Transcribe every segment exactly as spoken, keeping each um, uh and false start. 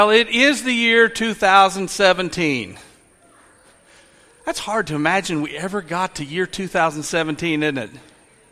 Well, it is the year two thousand seventeen. That's hard to imagine we ever got to year two thousand seventeen, isn't it?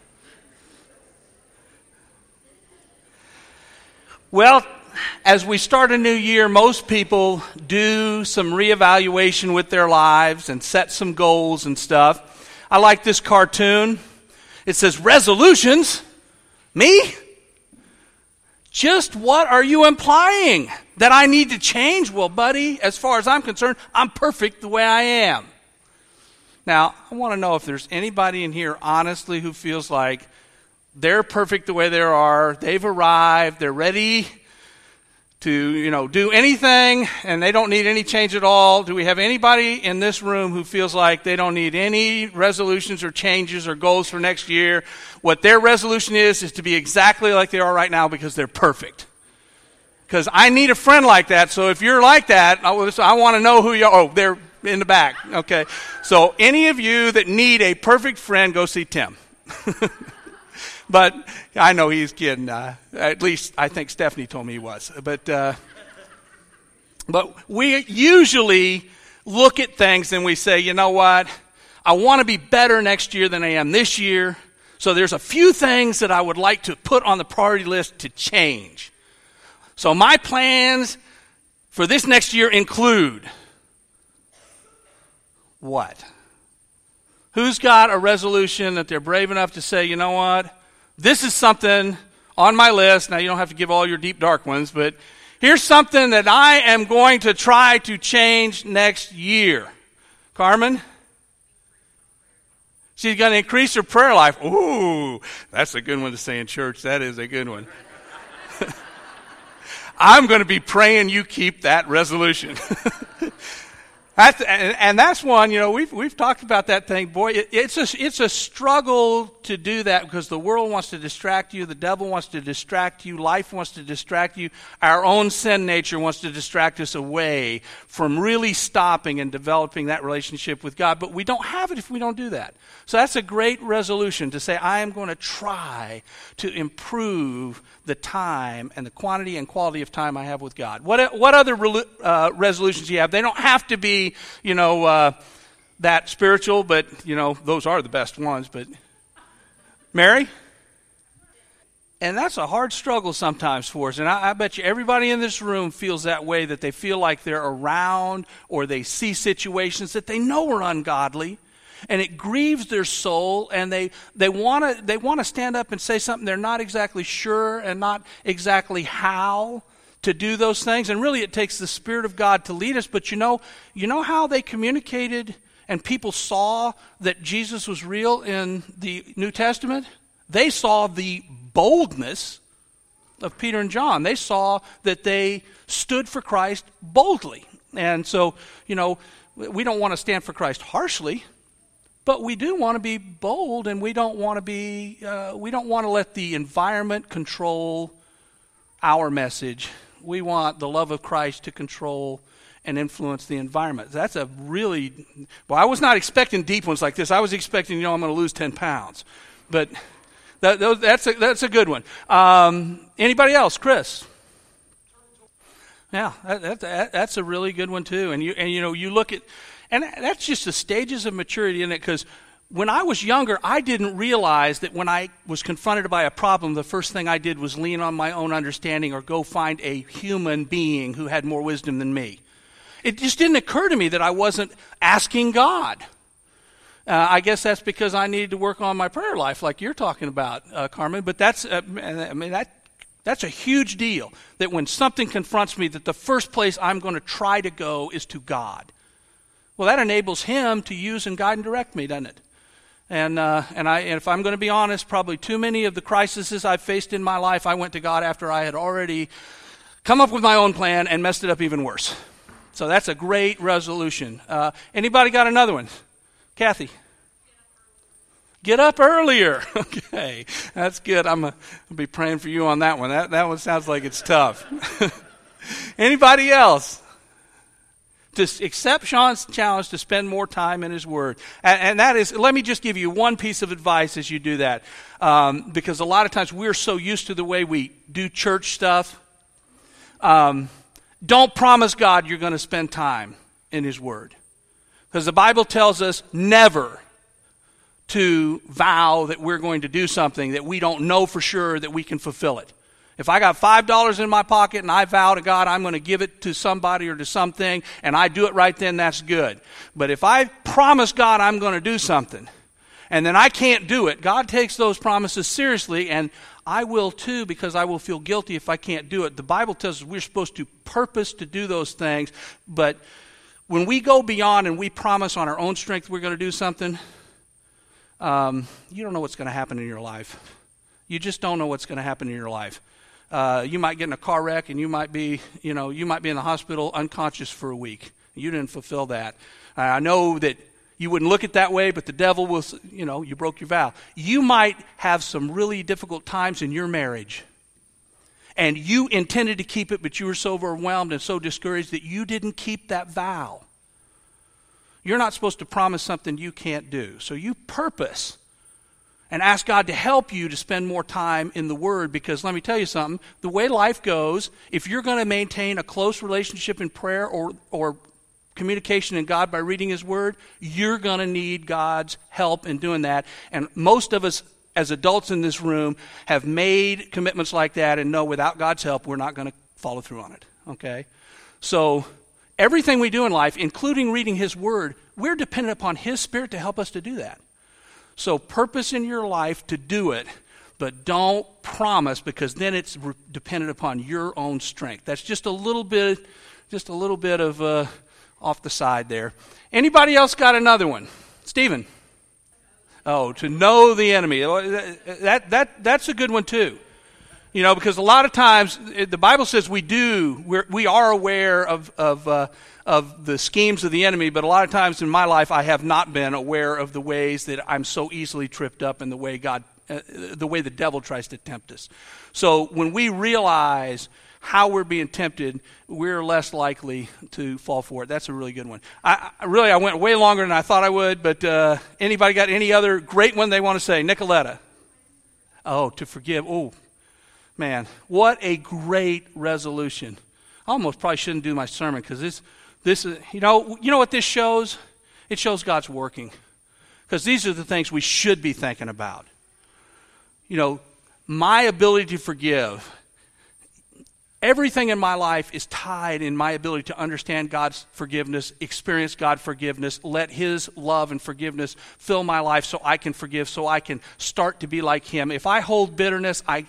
Well, as we start a new year, most people do some reevaluation with their lives and set some goals and stuff. I like this cartoon. It says, resolutions? Me? Just what are you implying? That I need to change? Well, buddy, as far as I'm concerned, I'm perfect the way I am. Now, I want to know if there's anybody in here, honestly, who feels like they're perfect the way they are, they've arrived, they're ready to, you know, do anything, and they don't need any change at all. Do we have anybody in this room who feels like they don't need any resolutions or changes or goals for next year? What their resolution is, is to be exactly like they are right now because they're perfect. Because I need a friend like that, so if you're like that, I, I want to know who you are. Oh, they're in the back. Okay. So any of you that need a perfect friend, go see Tim. But I know he's kidding. Uh, at least I think Stephanie told me he was. But uh, but we usually look at things and we say, you know what? I want to be better next year than I am this year. So there's a few things that I would like to put on the priority list to change. So my plans for this next year include what? Who's got a resolution that they're brave enough to say, you know what? This is something on my list. Now, you don't have to give all your deep, dark ones, but here's something that I am going to try to change next year. Carmen? She's going to increase her prayer life. Ooh, that's a good one to say in church. That is a good one. I'm going to be praying you keep that resolution. That's, and, and that's one, you know, we've we've talked about that thing. Boy, it, it's a it's a struggle to do that because the world wants to distract you, the devil wants to distract you, life wants to distract you, our own sin nature wants to distract us away from really stopping and developing that relationship with God. But we don't have it if we don't do that. So that's a great resolution to say, I am going to try to improve the time and the quantity and quality of time I have with God. What what other uh, resolutions do you have? They don't have to be, you know, uh, that spiritual, but, you know, those are the best ones. But Mary? And that's a hard struggle sometimes for us. And I, I bet you everybody in this room feels that way, that they feel like they're around or they see situations that they know are ungodly. And it grieves their soul, and they they want to they want to stand up and say something they're not exactly sure and not exactly how to do those things. And really, it takes the Spirit of God to lead us. But you know, you know how they communicated and people saw that Jesus was real in the New Testament? They saw the boldness of Peter and John. They saw that they stood for Christ boldly. And so, you know, we don't want to stand for Christ harshly. But we do want to be bold, and we don't want to be, uh, we don't want to let the environment control our message. We want the love of Christ to control and influence the environment. That's a really, well, I was not expecting deep ones like this. I was expecting, you know, I'm going to lose ten pounds. But that, that's, a, that's a good one. Um, anybody else? Chris? Yeah, that, that, that's a really good one too. And, you, and you know, you look at, and that's just the stages of maturity in it, because when I was younger, I didn't realize that when I was confronted by a problem, the first thing I did was lean on my own understanding or go find a human being who had more wisdom than me. It just didn't occur to me that I wasn't asking God. Uh, I guess that's because I needed to work on my prayer life, like you're talking about, uh, Carmen. But that's, uh, I mean, that that's a huge deal, that when something confronts me, that the first place I'm going to try to go is to God. Well, that enables Him to use and guide and direct me, doesn't it? And uh, and I, and if I'm going to be honest, probably too many of the crises I've faced in my life, I went to God after I had already come up with my own plan and messed it up even worse. So that's a great resolution. Uh, anybody got another one? Kathy? Get up earlier. Okay, that's good. I'm going to be praying for you on that one. That, that one sounds like it's tough. Anybody else? To accept Sean's challenge to spend more time in his Word. And, and that is, let me just give you one piece of advice as you do that. Um, because a lot of times we're so used to the way we do church stuff. Um, Don't promise God you're going to spend time in His Word. Because the Bible tells us never to vow that we're going to do something that we don't know for sure that we can fulfill it. If I got five dollars in my pocket and I vow to God I'm going to give it to somebody or to something and I do it right then, that's good. But if I promise God I'm going to do something and then I can't do it, God takes those promises seriously, and I will too, because I will feel guilty if I can't do it. The Bible tells us we're supposed to purpose to do those things, but when we go beyond and we promise on our own strength we're going to do something, um, you don't know what's going to happen in your life. You just don't know what's going to happen in your life. Uh, you might get in a car wreck and you might be, you know, you might be in the hospital unconscious for a week. You didn't fulfill that. Uh, I know that you wouldn't look at it that way, but the devil will, you know, you broke your vow. You might have some really difficult times in your marriage, and you intended to keep it, but you were so overwhelmed and so discouraged that you didn't keep that vow. You're not supposed to promise something you can't do. So you purpose and ask God to help you to spend more time in the Word, because let me tell you something, the way life goes, if you're going to maintain a close relationship in prayer or or communication in God by reading His Word, you're going to need God's help in doing that. And most of us as adults in this room have made commitments like that and know without God's help we're not going to follow through on it, okay? So everything we do in life, including reading His Word, we're dependent upon His Spirit to help us to do that. So purpose in your life to do it, but don't promise, because then it's re- dependent upon your own strength. That's just a little bit, just a little bit of uh, off the side there. Anybody else got another one? Stephen? Oh, to know the enemy. That that that's a good one too. You know, because a lot of times the Bible says we do, we're, we are aware of of uh, of the schemes of the enemy, but a lot of times in my life I have not been aware of the ways that I'm so easily tripped up in the way God, uh, the way the devil tries to tempt us. So when we realize how we're being tempted, we're less likely to fall for it. That's a really good one. I, I really I went way longer than I thought I would, but uh, anybody got any other great one they want to say? Nicoletta. Oh, to forgive. Oh. Man, what a great resolution. I almost probably shouldn't do my sermon, because this, this is, you know, you know what this shows? It shows God's working. Because these are the things we should be thinking about. You know, my ability to forgive, everything in my life is tied in my ability to understand God's forgiveness, experience God's forgiveness, let His love and forgiveness fill my life so I can forgive, so I can start to be like Him. If I hold bitterness, I...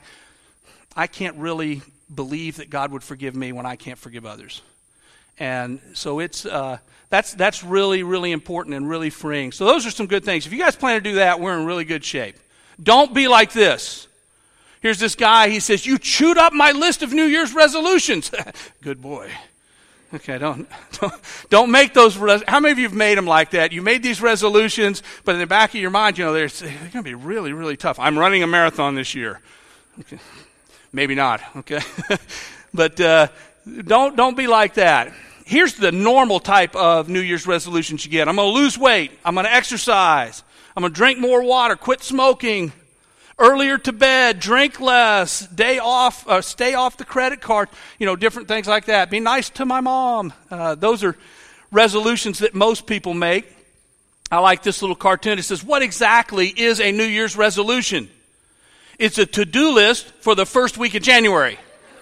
I can't really believe that God would forgive me when I can't forgive others. And so it's uh, that's that's really, really important and really freeing. So those are some good things. If you guys plan to do that, we're in really good shape. Don't be like this. Here's this guy, he says, you chewed up my list of New Year's resolutions. Good boy. Okay, don't, don't don't make those. Res- How many of you have made them like that? You made these resolutions, but in the back of your mind, you know, they're, they're going to be really, really tough. I'm running a marathon this year. Okay. Maybe not, okay? But uh, don't don't be like that. Here's the normal type of New Year's resolutions you get. I'm going to lose weight. I'm going to exercise. I'm going to drink more water, quit smoking, earlier to bed, drink less, day off, uh, stay off the credit card, you know, different things like that. Be nice to my mom. Uh, those are resolutions that most people make. I like this little cartoon. It says, what exactly is a New Year's resolution? It's a to-do list for the first week of January.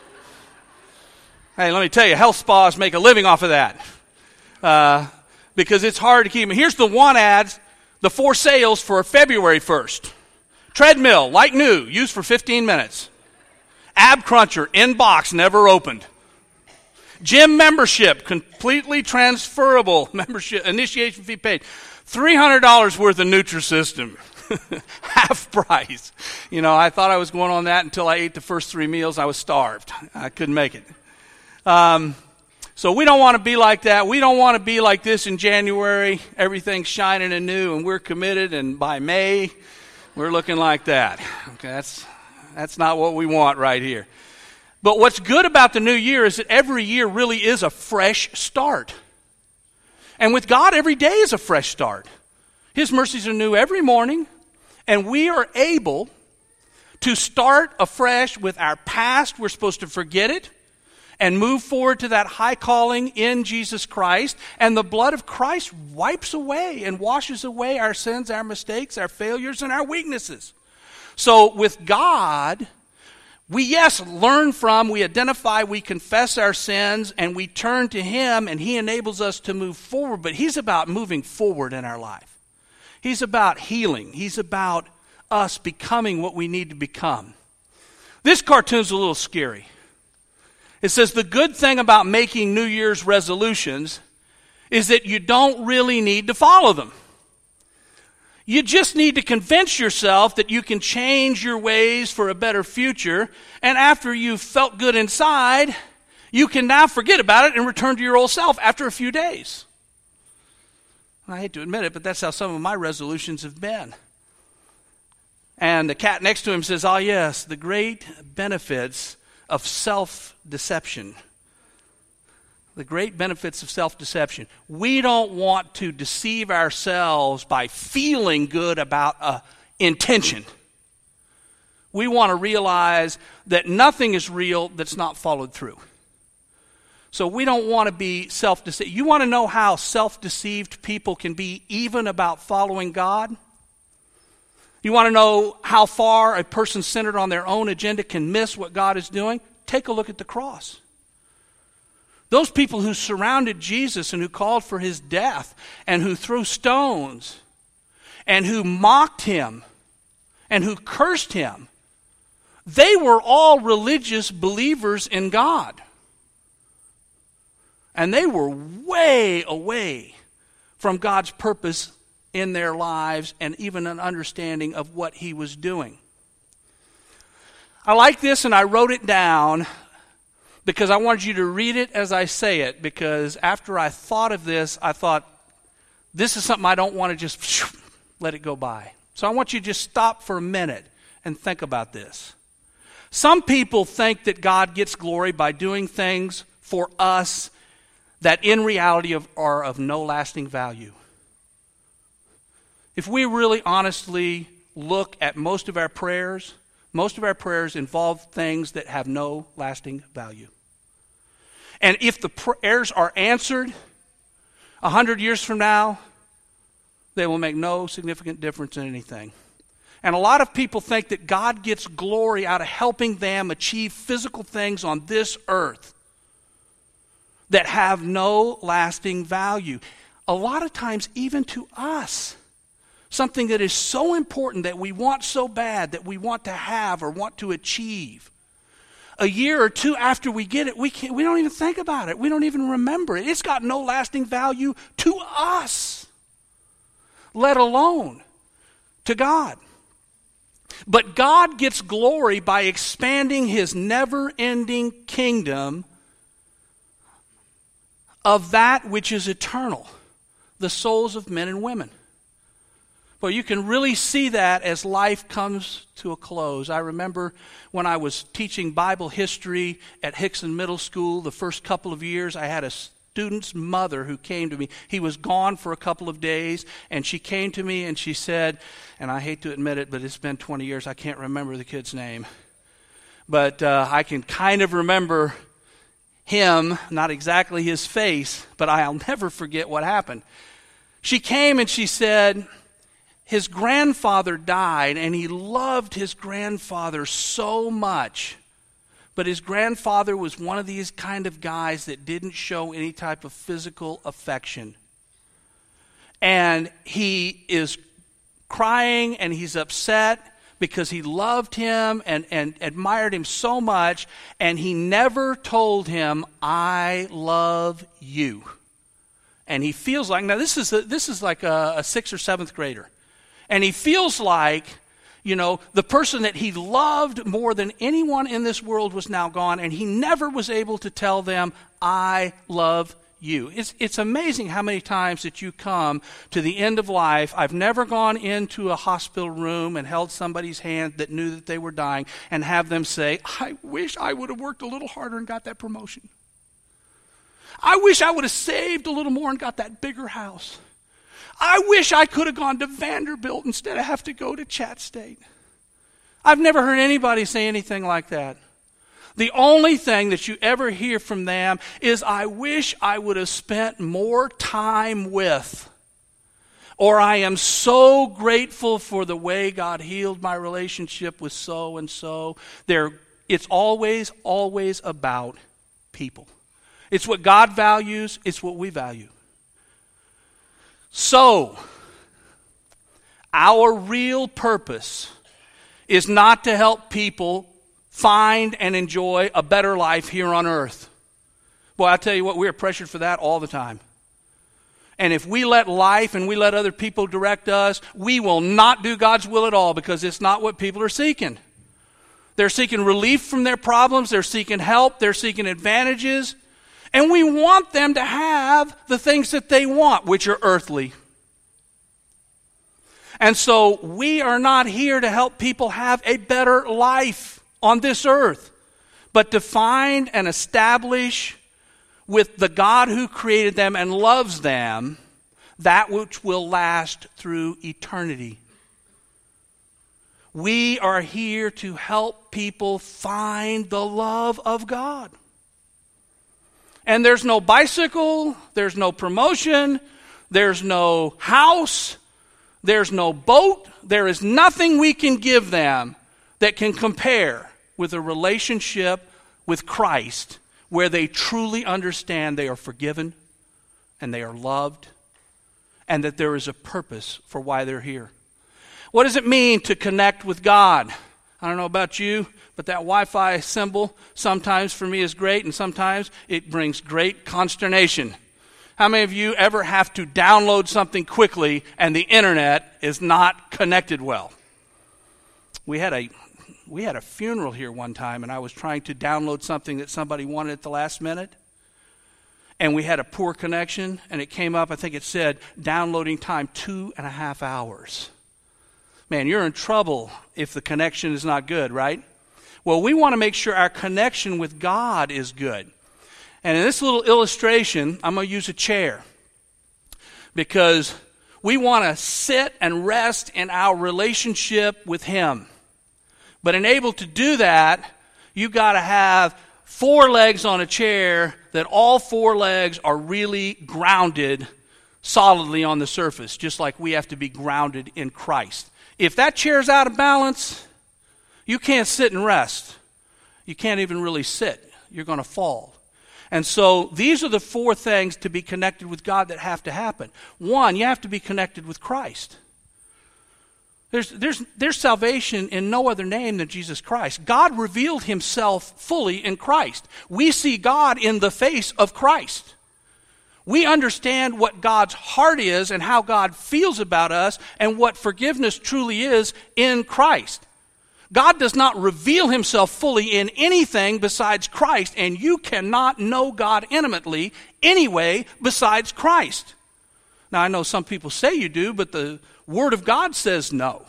Hey, let me tell you, health spas make a living off of that. Uh, because it's hard to keep them. Here's the one ads, the four sales for February first. Treadmill, like new, used for fifteen minutes. Ab cruncher, in box, never opened. Gym membership, completely transferable membership, initiation fee paid. three hundred dollars worth of Nutrisystem. Half price. You know, I thought I was going on that until I ate the first three meals. I was starved. I couldn't make it. Um, so we don't want to be like that. We don't want to be like this in January. Everything's shining and new, and we're committed, and by May, we're looking like that. Okay, that's that's not what we want right here. But what's good about the new year is that every year really is a fresh start. And with God, every day is a fresh start. His mercies are new every morning. And we are able to start afresh with our past. We're supposed to forget it and move forward to that high calling in Jesus Christ. And the blood of Christ wipes away and washes away our sins, our mistakes, our failures, and our weaknesses. So with God, we, yes, learn from, we identify, we confess our sins, and we turn to Him, and He enables us to move forward. But He's about moving forward in our life. He's about healing. He's about us becoming what we need to become. This cartoon's a little scary. It says the good thing about making New Year's resolutions is that you don't really need to follow them. You just need to convince yourself that you can change your ways for a better future, and after you've felt good inside, you can now forget about it and return to your old self after a few days. I hate to admit it, but that's how some of my resolutions have been. And the cat next to him says, "Ah, yes, the great benefits of self-deception." The great benefits of self-deception. We don't want to deceive ourselves by feeling good about an intention. We want to realize that nothing is real that's not followed through. So we don't want to be self-deceived. You want to know how self-deceived people can be even about following God? You want to know how far a person centered on their own agenda can miss what God is doing? Take a look at the cross. Those people who surrounded Jesus and who called for His death and who threw stones and who mocked Him and who cursed Him, they were all religious believers in God. And they were way away from God's purpose in their lives and even an understanding of what He was doing. I like this, and I wrote it down because I wanted you to read it as I say it, because after I thought of this, I thought, this is something I don't want to just let it go by. So I want you to just stop for a minute and think about this. Some people think that God gets glory by doing things for us that in reality are of no lasting value. If we really honestly look at most of our prayers, most of our prayers involve things that have no lasting value. And if the prayers are answered a hundred years from now, they will make no significant difference in anything. And a lot of people think that God gets glory out of helping them achieve physical things on this earth that have no lasting value. A lot of times, even to us, something that is so important that we want so bad, that we want to have or want to achieve, a year or two after we get it, we can't, we don't even think about it. We don't even remember it. It's got no lasting value to us, let alone to God. But God gets glory by expanding His never-ending kingdom of that which is eternal, the souls of men and women. Well, you can really see that as life comes to a close. I remember when I was teaching Bible history at Hickson Middle School, the first couple of years, I had a student's mother who came to me. He was gone for a couple of days, and she came to me and she said, and I hate to admit it, but it's been twenty years, I can't remember the kid's name. But uh, I can kind of remember him, not exactly his face, but I'll never forget what happened. She came and she said, his grandfather died, and he loved his grandfather so much. But his grandfather was one of these kind of guys that didn't show any type of physical affection. And he is crying, and he's upset because he loved him and, and admired him so much, and he never told him, "I love you." And he feels like, now this is a, this is like a, a sixth or seventh grader. And he feels like, you know, the person that he loved more than anyone in this world was now gone, and he never was able to tell them, "I love you." It's, it's amazing how many times that you come to the end of life. I've never gone into a hospital room and held somebody's hand that knew that they were dying and have them say, "I wish I would have worked a little harder and got that promotion. I wish I would have saved a little more and got that bigger house. I wish I could have gone to Vanderbilt instead of have to go to Chat State." I've never heard anybody say anything like that. The only thing that you ever hear from them is, I wish I would have spent more time with. Or I am so grateful for the way God healed my relationship with so and so. There, it's always, always about people. It's what God values. It's what we value. So, our real purpose is not to help people find and enjoy a better life here on earth. Boy, I tell you what, we are pressured for that all the time. And if we let life and we let other people direct us, we will not do God's will at all, because it's not what people are seeking. They're seeking relief from their problems. They're seeking help. They're seeking advantages. And we want them to have the things that they want, which are earthly. And so we are not here to help people have a better life on this earth, but to find and establish with the God who created them and loves them that which will last through eternity. We are here to help people find the love of God. And there's no bicycle, there's no promotion, there's no house, there's no boat, there is nothing we can give them that can compare with a relationship with Christ, where they truly understand they are forgiven and they are loved and that there is a purpose for why they're here. What does it mean to connect with God? I don't know about you, but that Wi-Fi symbol sometimes for me is great, and sometimes it brings great consternation. How many of you ever have to download something quickly and the internet is not connected well? We had a We had a funeral here one time, and I was trying to download something that somebody wanted at the last minute. And we had a poor connection, and it came up, I think it said, downloading time two and a half hours. Man, you're in trouble if the connection is not good, right? Well, we want to make sure our connection with God is good. And in this little illustration, I'm going to use a chair, because we want to sit and rest in our relationship with Him. But in able to do that, you've got to have four legs on a chair that all four legs are really grounded solidly on the surface, just like we have to be grounded in Christ. If that chair's out of balance, you can't sit and rest. You can't even really sit. You're going to fall. And so these are the four things to be connected with God that have to happen. One, you have to be connected with Christ. There's, there's, there's salvation in no other name than Jesus Christ. God revealed Himself fully in Christ. We see God in the face of Christ. We understand what God's heart is and how God feels about us and what forgiveness truly is in Christ. God does not reveal Himself fully in anything besides Christ, and you cannot know God intimately anyway besides Christ. Now, I know some people say you do, but the Word of God says no.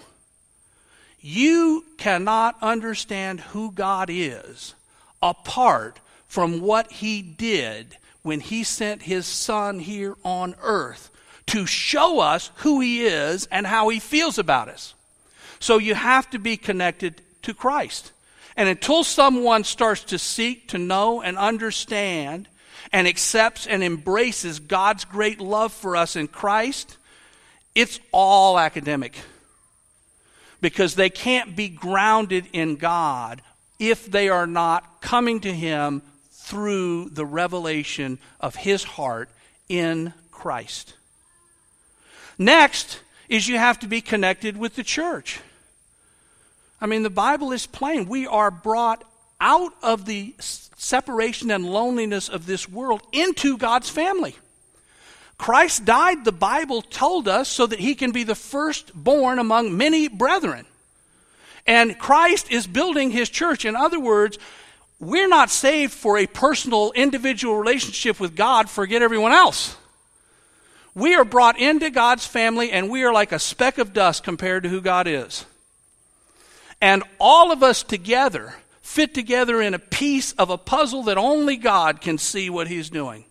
You cannot understand who God is apart from what He did when He sent His Son here on earth to show us who He is and how He feels about us. So you have to be connected to Christ. And until someone starts to seek to know and understand and accepts and embraces God's great love for us in Christ, it's all academic. Because they can't be grounded in God if they are not coming to Him through the revelation of His heart in Christ. Next is you have to be connected with the church. I mean, the Bible is plain. We are brought out of the separation and loneliness of this world into God's family. Christ died, the Bible told us, so that He can be the firstborn among many brethren. And Christ is building His church. In other words, we're not saved for a personal, individual relationship with God. Forget everyone else. We are brought into God's family, and we are like a speck of dust compared to who God is. And all of us together fit together in a piece of a puzzle that only God can see what He's doing.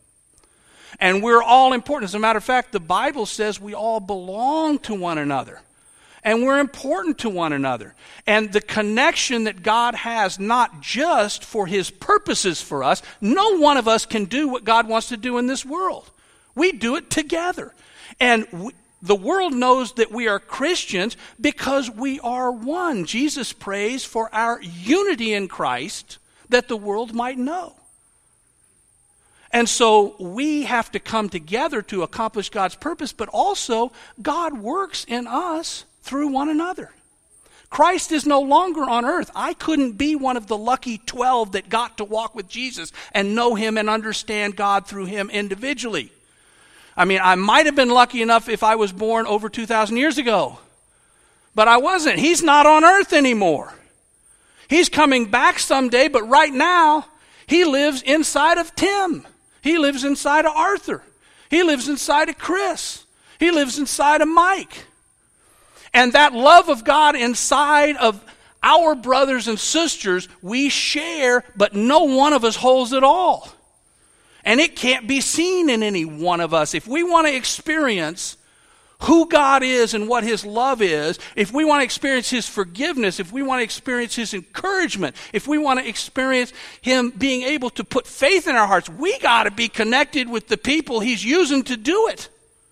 And we're all important. As a matter of fact, the Bible says we all belong to one another. And we're important to one another. And the connection that God has, not just for his purposes for us, no one of us can do what God wants to do in this world. We do it together. And we, the world knows that we are Christians because we are one. Jesus prays for our unity in Christ that the world might know. And so we have to come together to accomplish God's purpose, but also God works in us through one another. Christ is no longer on earth. I couldn't be one of the lucky twelve that got to walk with Jesus and know him and understand God through him individually. I mean, I might have been lucky enough if I was born over two thousand years ago, but I wasn't. He's not on earth anymore. He's coming back someday, but right now, he lives inside of Tim. He lives inside of Arthur. He lives inside of Chris. He lives inside of Mike. And that love of God inside of our brothers and sisters, we share, but no one of us holds it all. And it can't be seen in any one of us. If we want to experience who God is and what his love is, if we want to experience his forgiveness, if we want to experience his encouragement, if we want to experience him being able to put faith in our hearts, we got to be connected with the people he's using to do it.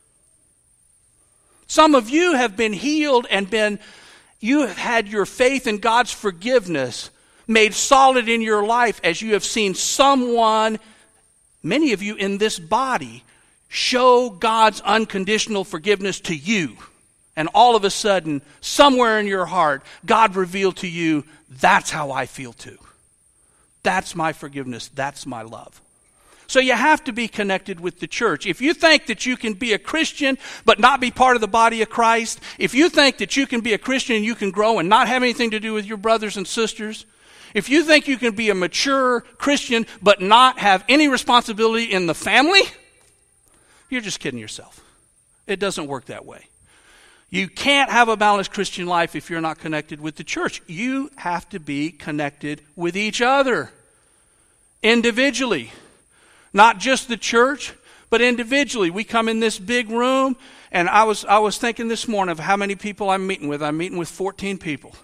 Some of you have been healed and been, you have had your faith in God's forgiveness made solid in your life as you have seen someone, many of you in this body, show God's unconditional forgiveness to you. And all of a sudden, somewhere in your heart, God revealed to you, that's how I feel too. That's my forgiveness. That's my love. So you have to be connected with the church. If you think that you can be a Christian but not be part of the body of Christ, if you think that you can be a Christian and you can grow and not have anything to do with your brothers and sisters, if you think you can be a mature Christian but not have any responsibility in the family, you're just kidding yourself. It doesn't work that way. You can't have a balanced Christian life if you're not connected with the church. You have to be connected with each other individually. Not just the church, but individually. We come in this big room, and I was I was thinking this morning of how many people I'm meeting with. I'm meeting with fourteen people.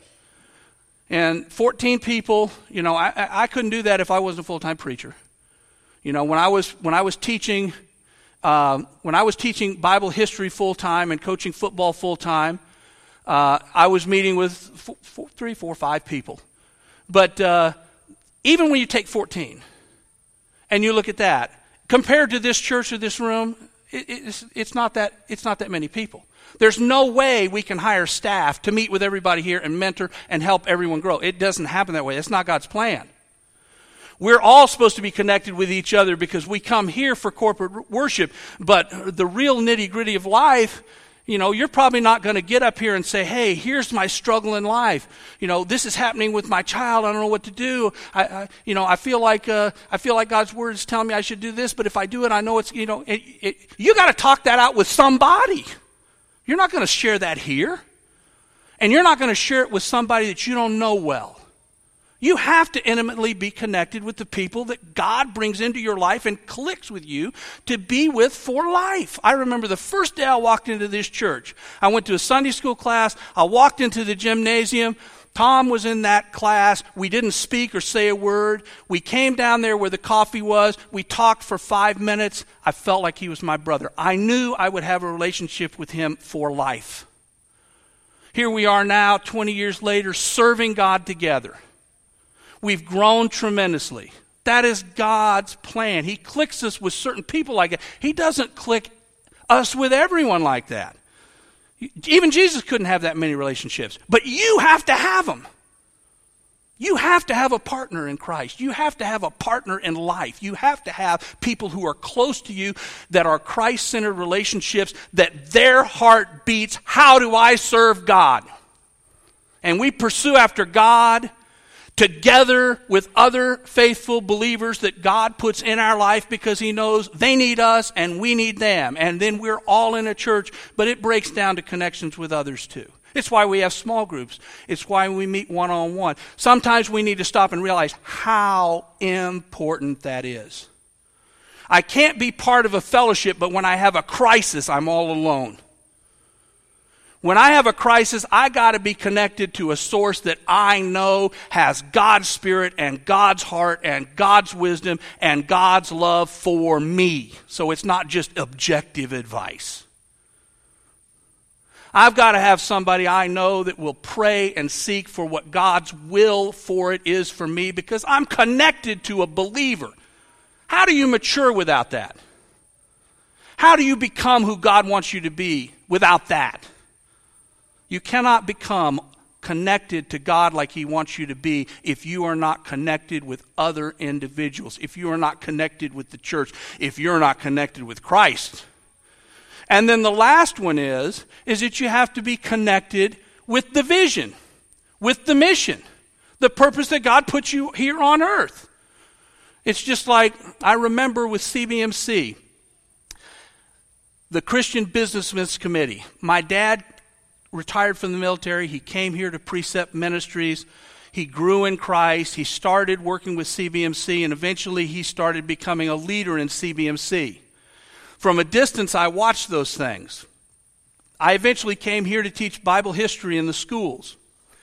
And fourteen people, you know, I, I couldn't do that if I wasn't a full-time preacher. You know, when I was when I was teaching uh, when I was teaching Bible history full-time and coaching football full-time, uh, I was meeting with four, four, three, four, five people. But uh, even when you take fourteen, and you look at that, compared to this church or this room, it, it's, it's not that it's not that many people. There's no way we can hire staff to meet with everybody here and mentor and help everyone grow. It doesn't happen that way. It's not God's plan. We're all supposed to be connected with each other because we come here for corporate worship, but the real nitty-gritty of life, you know, you're probably not going to get up here and say, hey, here's my struggle in life. You know, this is happening with my child. I don't know what to do. I, I you know, I feel like uh, I feel like God's word is telling me I should do this, but if I do it, I know it's, you know, it, it, you got to talk that out with somebody. You're not going to share that here. And you're not going to share it with somebody that you don't know well. You have to intimately be connected with the people that God brings into your life and clicks with you to be with for life. I remember the first day I walked into this church. I went to a Sunday school class. I walked into the gymnasium. Tom was in that class. We didn't speak or say a word. We came down there where the coffee was. We talked for five minutes. I felt like he was my brother. I knew I would have a relationship with him for life. Here we are now, twenty years later, serving God together. We've grown tremendously. That is God's plan. He clicks us with certain people like that. He doesn't click us with everyone like that. Even Jesus couldn't have that many relationships. But you have to have them. You have to have a partner in Christ. You have to have a partner in life. You have to have people who are close to you that are Christ-centered relationships, that their heart beats, how do I serve God? And we pursue after God together with other faithful believers that God puts in our life because he knows they need us and we need them. And then we're all in a church, but it breaks down to connections with others too. It's why we have small groups. It's why we meet one-on-one. Sometimes we need to stop and realize how important that is. I can't be part of a fellowship, but when I have a crisis, I'm all alone. When I have a crisis, I got to be connected to a source that I know has God's Spirit and God's heart and God's wisdom and God's love for me. So it's not just objective advice. I've got to have somebody I know that will pray and seek for what God's will for it is for me, because I'm connected to a believer. How do you mature without that? How do you become who God wants you to be without that? You cannot become connected to God like He wants you to be if you are not connected with other individuals, if you are not connected with the church, if you're not connected with Christ. And then the last one is, is that you have to be connected with the vision, with the mission, the purpose that God put you here on earth. It's just like, I remember with C B M C, the Christian Businessmen's Committee. My dad retired from the military. He came here to Precept Ministries. He grew in Christ. He started working with C B M C, and eventually he started becoming a leader in C B M C. From a distance, I watched those things. I eventually came here to teach Bible history in the schools.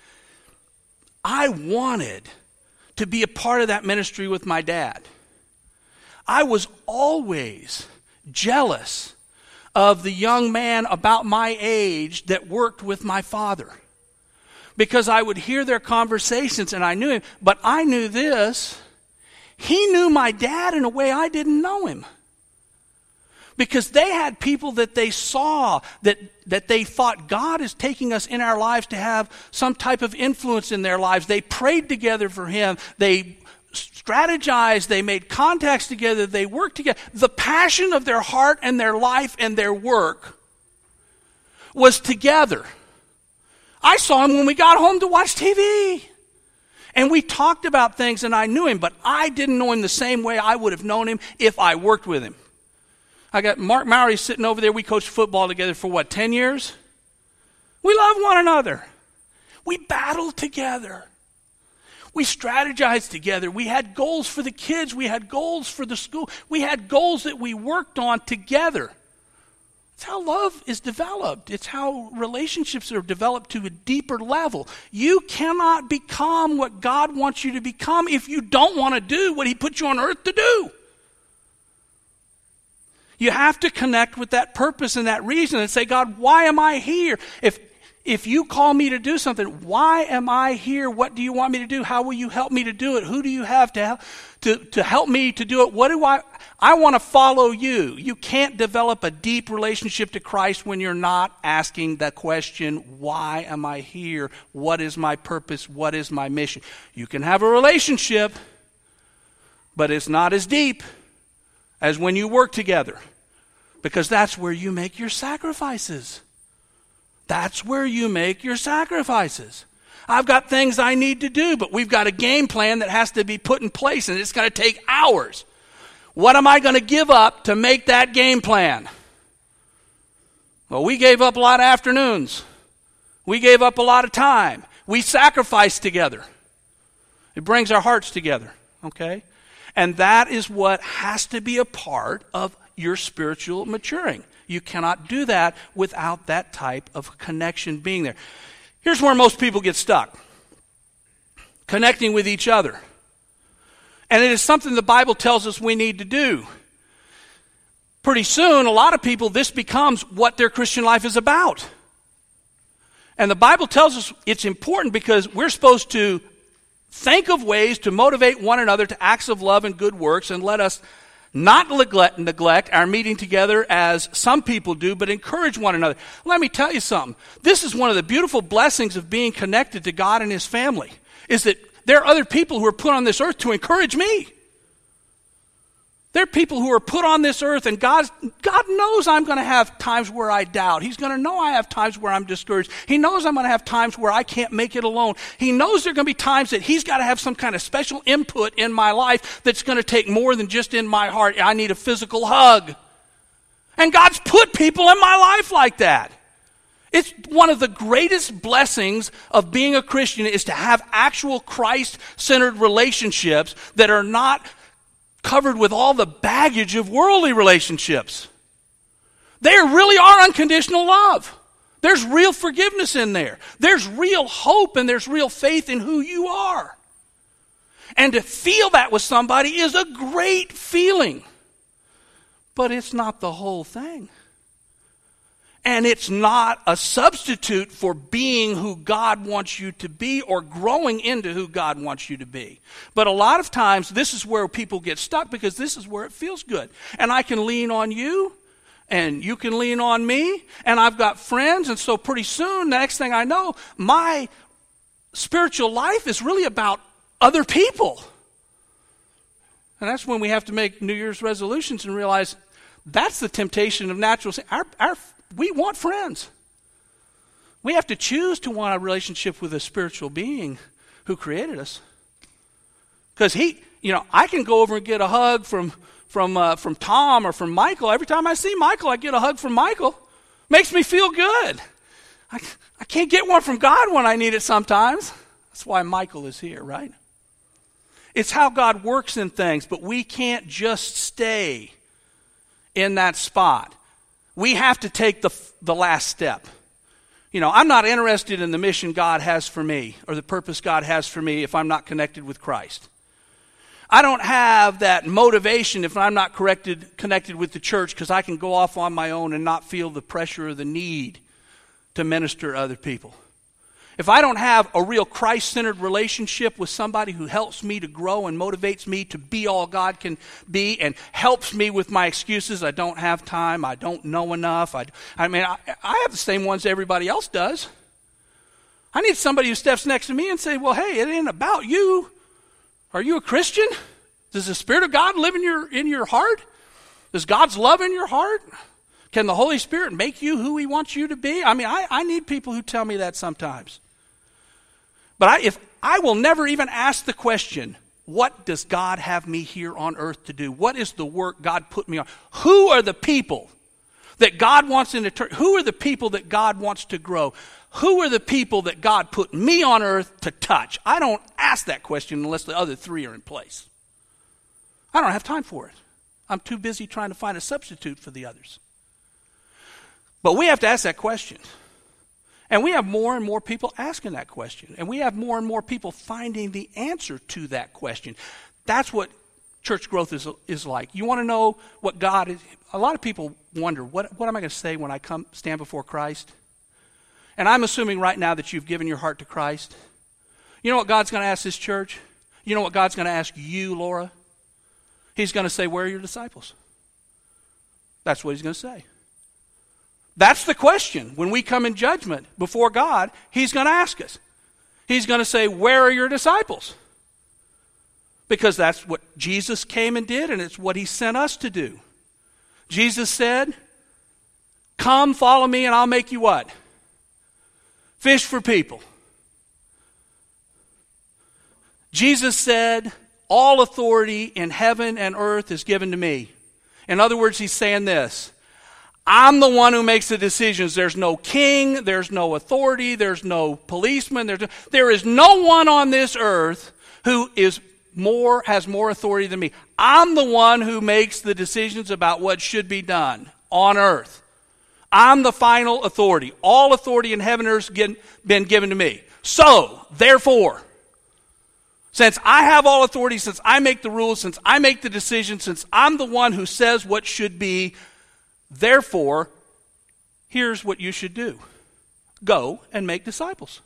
I wanted to be a part of that ministry with my dad. I was always jealous of the young man about my age that worked with my father, because I would hear their conversations and I knew him, but I knew this. He knew my dad in a way I didn't know him, because they had people that they saw that, that they thought God is taking us in our lives to have some type of influence in their lives. They prayed together for him. They strategized, they made contacts together, they worked together. The passion of their heart and their life and their work was together. I saw him when we got home to watch T V. And we talked about things, and I knew him, but I didn't know him the same way I would have known him if I worked with him. I got Mark Mowry sitting over there. We coached football together for what, ten years? We love one another. We battled together. We strategized together. We had goals for the kids. We had goals for the school. We had goals that we worked on together. It's how love is developed. It's how relationships are developed to a deeper level. You cannot become what God wants you to become if you don't want to do what He put you on earth to do. You have to connect with that purpose and that reason and say, God, why am I here? If If you call me to do something, why am I here? What do you want me to do? How will you help me to do it? Who do you have to help, to, to help me to do it? What do I, I want to follow you. You can't develop a deep relationship to Christ when you're not asking the question, why am I here? What is my purpose? What is my mission? You can have a relationship, but it's not as deep as when you work together, because that's where you make your sacrifices. That's where you make your sacrifices. I've got things I need to do, but we've got a game plan that has to be put in place, and it's going to take hours. What am I going to give up to make that game plan? Well, we gave up a lot of afternoons. We gave up a lot of time. We sacrificed together. It brings our hearts together, okay? And that is what has to be a part of your spiritual maturing. You cannot do that without that type of connection being there. Here's where most people get stuck. Connecting with each other. And it is something the Bible tells us we need to do. Pretty soon, a lot of people, this becomes what their Christian life is about. And the Bible tells us it's important because we're supposed to think of ways to motivate one another to acts of love and good works, and let us not neglect, neglect our meeting together as some people do, but encourage one another. Let me tell you something. This is one of the beautiful blessings of being connected to God and His family, is that there are other people who are put on this earth to encourage me. There are people who are put on this earth, and God, God knows I'm going to have times where I doubt. He's going to know I have times where I'm discouraged. He knows I'm going to have times where I can't make it alone. He knows there are going to be times that He's got to have some kind of special input in my life that's going to take more than just in my heart. I need a physical hug. And God's put people in my life like that. It's one of the greatest blessings of being a Christian is to have actual Christ-centered relationships that are not covered with all the baggage of worldly relationships. They really are unconditional love. There's real forgiveness in there. There's real hope and there's real faith in who you are. And to feel that with somebody is a great feeling. But it's not the whole thing. And it's not a substitute for being who God wants you to be or growing into who God wants you to be. But a lot of times this is where people get stuck because this is where it feels good. And I can lean on you and you can lean on me and I've got friends. And so pretty soon, the next thing I know, my spiritual life is really about other people. And that's when we have to make New Year's resolutions and realize that's the temptation of natural sin. Our, our We want friends. We have to choose to want a relationship with a spiritual being who created us. Because he, you know, I can go over and get a hug from from uh, from Tom or from Michael. Every time I see Michael, I get a hug from Michael. Makes me feel good. I, I can't get one from God when I need it sometimes. That's why Michael is here, right? It's how God works in things, but we can't just stay in that spot. We have to take the the last step. You know, I'm not interested in the mission God has for me or the purpose God has for me if I'm not connected with Christ. I don't have that motivation if I'm not corrected, connected with the church because I can go off on my own and not feel the pressure or the need to minister to other people. If I don't have a real Christ-centered relationship with somebody who helps me to grow and motivates me to be all God can be and helps me with my excuses, I don't have time, I don't know enough. I, I mean, I, I have the same ones everybody else does. I need somebody who steps next to me and say, well, hey, it ain't about you. Are you a Christian? Does the Spirit of God live in your, in your heart? Does God's love in your heart? Can the Holy Spirit make you who He wants you to be? I mean, I, I need people who tell me that sometimes. But I, if I will never even ask the question, what does God have me here on earth to do? What is the work God put me on? Who are the people that God wants in eternity? Who are the people that God wants to grow? Who are the people that God put me on earth to touch? I don't ask that question unless the other three are in place. I don't have time for it. I'm too busy trying to find a substitute for the others. But we have to ask that question. And we have more and more people asking that question. And we have more and more people finding the answer to that question. That's what church growth is, is like. You want to know what God is? A lot of people wonder, what, what am I going to say when I come stand before Christ? And I'm assuming right now that you've given your heart to Christ. You know what God's going to ask this church? You know what God's going to ask you, Laura? He's going to say, where are your disciples? That's what He's going to say. That's the question. When we come in judgment before God, He's going to ask us. He's going to say, where are your disciples? Because that's what Jesus came and did, and it's what He sent us to do. Jesus said, come, follow me, and I'll make you what? Fish for people. Jesus said, all authority in heaven and earth is given to me. In other words, He's saying this. I'm the one who makes the decisions. There's no king, there's no authority, there's no policeman. There's no, there is no one on this earth who is more, has more authority than me. I'm the one who makes the decisions about what should be done on earth. I'm the final authority. All authority in heaven and earth has been given to me. So, therefore, since I have all authority, since I make the rules, since I make the decisions, since I'm the one who says what should be, therefore, here's what you should do. Go and make disciples.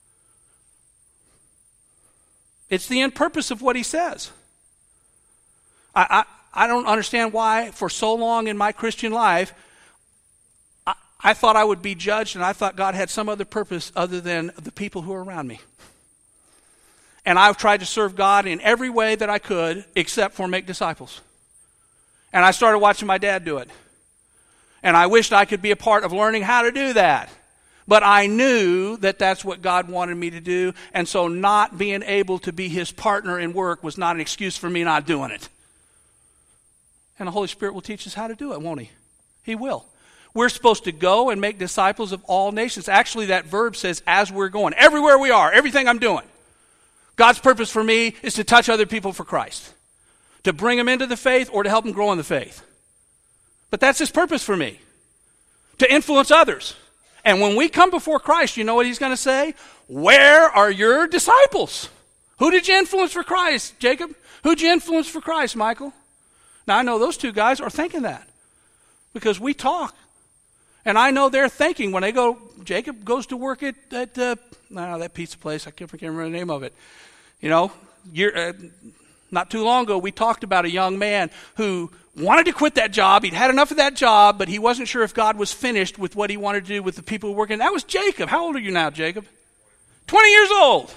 It's the end purpose of what He says. I, I, I don't understand why for so long in my Christian life, I, I thought I would be judged and I thought God had some other purpose other than the people who are around me. And I've tried to serve God in every way that I could except for make disciples. And I started watching my dad do it. And I wished I could be a part of learning how to do that. But I knew that that's what God wanted me to do. And so not being able to be His partner in work was not an excuse for me not doing it. And the Holy Spirit will teach us how to do it, won't He? He will. We're supposed to go and make disciples of all nations. Actually, that verb says, as we're going. Everywhere we are, everything I'm doing. God's purpose for me is to touch other people for Christ. To bring them into the faith or to help them grow in the faith. But that's His purpose for me. To influence others. And when we come before Christ, you know what he's going to say? Where are your disciples? Who did you influence for Christ, Jacob? Who did you influence for Christ, Michael? Now, I know those two guys are thinking that because we talk. And I know they're thinking when they go, Jacob goes to work at, at uh, no, that pizza place. I can't remember the name of it. You know, year, uh, not too long ago, we talked about a young man who wanted to quit that job. He'd had enough of that job, but he wasn't sure if God was finished with what he wanted to do with the people working. That was Jacob. How old are you now, Jacob? twenty years old.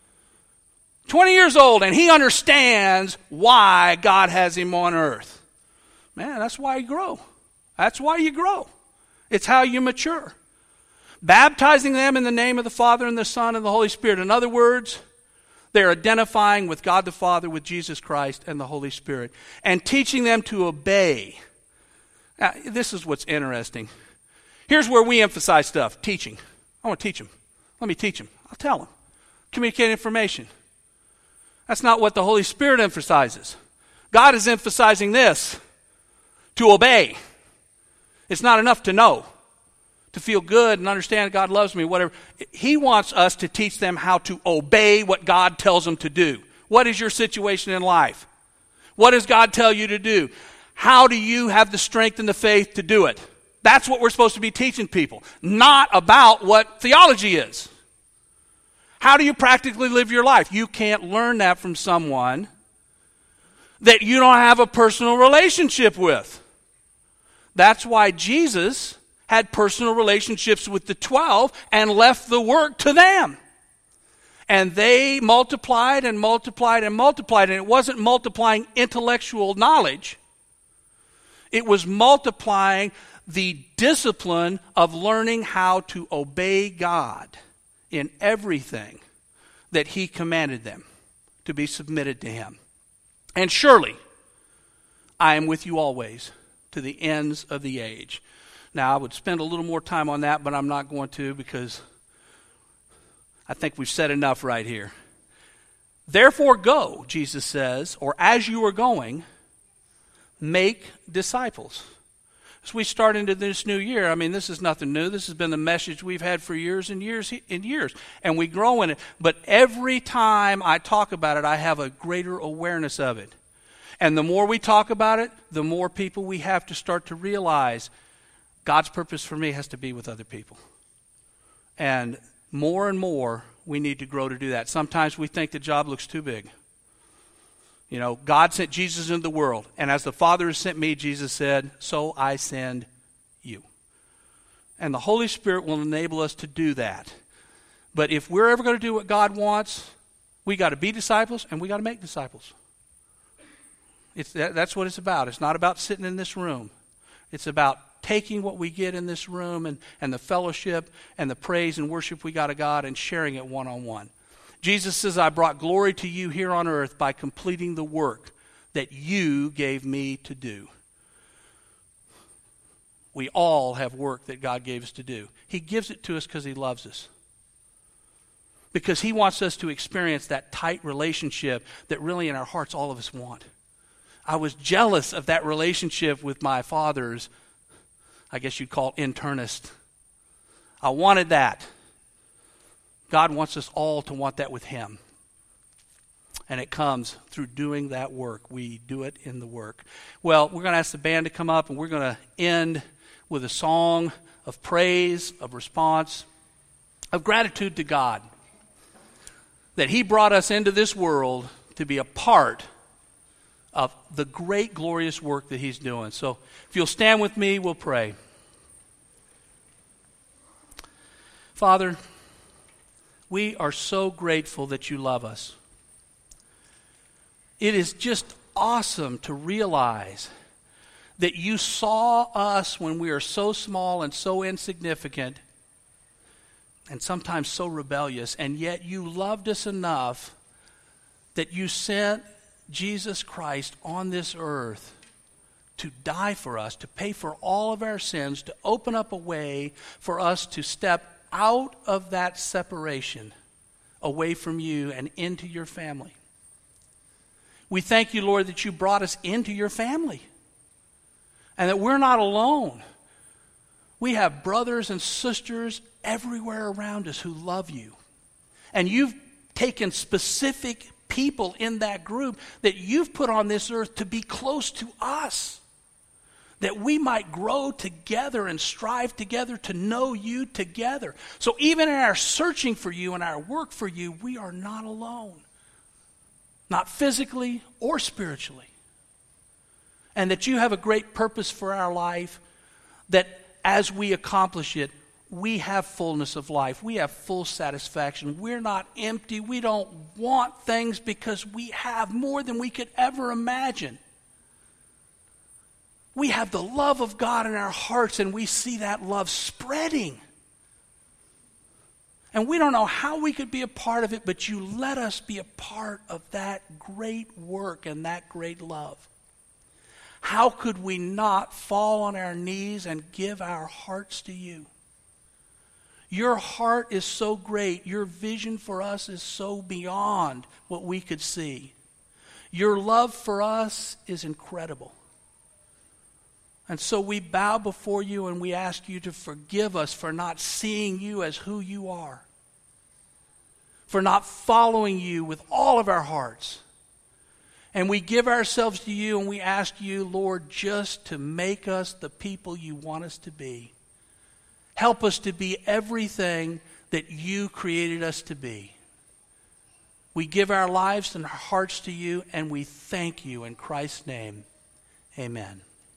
twenty years old, and he understands why God has him on earth. Man, that's why you grow. That's why you grow. It's how you mature. Baptizing them in the name of the Father and the Son and the Holy Spirit. In other words, they're identifying with God the Father, with Jesus Christ and the Holy Spirit, and teaching them to obey. Now, this is what's interesting. Here's where we emphasize stuff, teaching. I want to teach them. Let me teach them. I'll tell them. Communicate information. That's not what the Holy Spirit emphasizes. God is emphasizing this, to obey. It's not enough to know, to feel good and understand God loves me, whatever. He wants us to teach them how to obey what God tells them to do. What is your situation in life? What does God tell you to do? How do you have the strength and the faith to do it? That's what we're supposed to be teaching people, not about what theology is. How do you practically live your life? You can't learn that from someone that you don't have a personal relationship with. That's why Jesus had personal relationships with the twelve and left the work to them. And they multiplied and multiplied and multiplied. And it wasn't multiplying intellectual knowledge. It was multiplying the discipline of learning how to obey God in everything that he commanded them to be submitted to him. And surely, I am with you always to the ends of the age. Now, I would spend a little more time on that, but I'm not going to because I think we've said enough right here. Therefore go, Jesus says, or as you are going, make disciples. As we start into this new year, I mean, this is nothing new. This has been the message we've had for years and years and years, and we grow in it. But every time I talk about it, I have a greater awareness of it. And the more we talk about it, the more people we have to start to realize God's purpose for me has to be with other people. And more and more, we need to grow to do that. Sometimes we think the job looks too big. You know, God sent Jesus into the world. And as the Father has sent me, Jesus said, so I send you. And the Holy Spirit will enable us to do that. But if we're ever going to do what God wants, we got to be disciples and we got to make disciples. It's that, that's what it's about. It's not about sitting in this room. It's about taking what we get in this room and, and the fellowship and the praise and worship we got of God and sharing it one-on-one. Jesus says, I brought glory to you here on earth by completing the work that you gave me to do. We all have work that God gave us to do. He gives it to us because he loves us. Because he wants us to experience that tight relationship that really in our hearts all of us want. I was jealous of that relationship with my father's, I guess you'd call it internist. I wanted that. God wants us all to want that with him. And it comes through doing that work. We do it in the work. Well, we're going to ask the band to come up, and we're going to end with a song of praise, of response, of gratitude to God that he brought us into this world to be a part of the great, glorious work that he's doing. So if you'll stand with me, we'll pray. Father, we are so grateful that you love us. It is just awesome to realize that you saw us when we are so small and so insignificant and sometimes so rebellious, and yet you loved us enough that you sent Jesus Christ on this earth to die for us, to pay for all of our sins, to open up a way for us to step out of that separation away from you and into your family. We thank you, Lord, that you brought us into your family and that we're not alone. We have brothers and sisters everywhere around us who love you. And you've taken specific people in that group that you've put on this earth to be close to us, that we might grow together and strive together to know you together. So even in our searching for you and our work for you, we are not alone, not physically or spiritually. And that you have a great purpose for our life, that as we accomplish it, we have fullness of life. We have full satisfaction. We're not empty. We don't want things because we have more than we could ever imagine. We have the love of God in our hearts, and we see that love spreading. And we don't know how we could be a part of it, but you let us be a part of that great work and that great love. How could we not fall on our knees and give our hearts to you? Your heart is so great. Your vision for us is so beyond what we could see. Your love for us is incredible. And so we bow before you and we ask you to forgive us for not seeing you as who you are, for not following you with all of our hearts. And we give ourselves to you and we ask you, Lord, just to make us the people you want us to be. Help us to be everything that you created us to be. We give our lives and our hearts to you, and we thank you in Christ's name. Amen.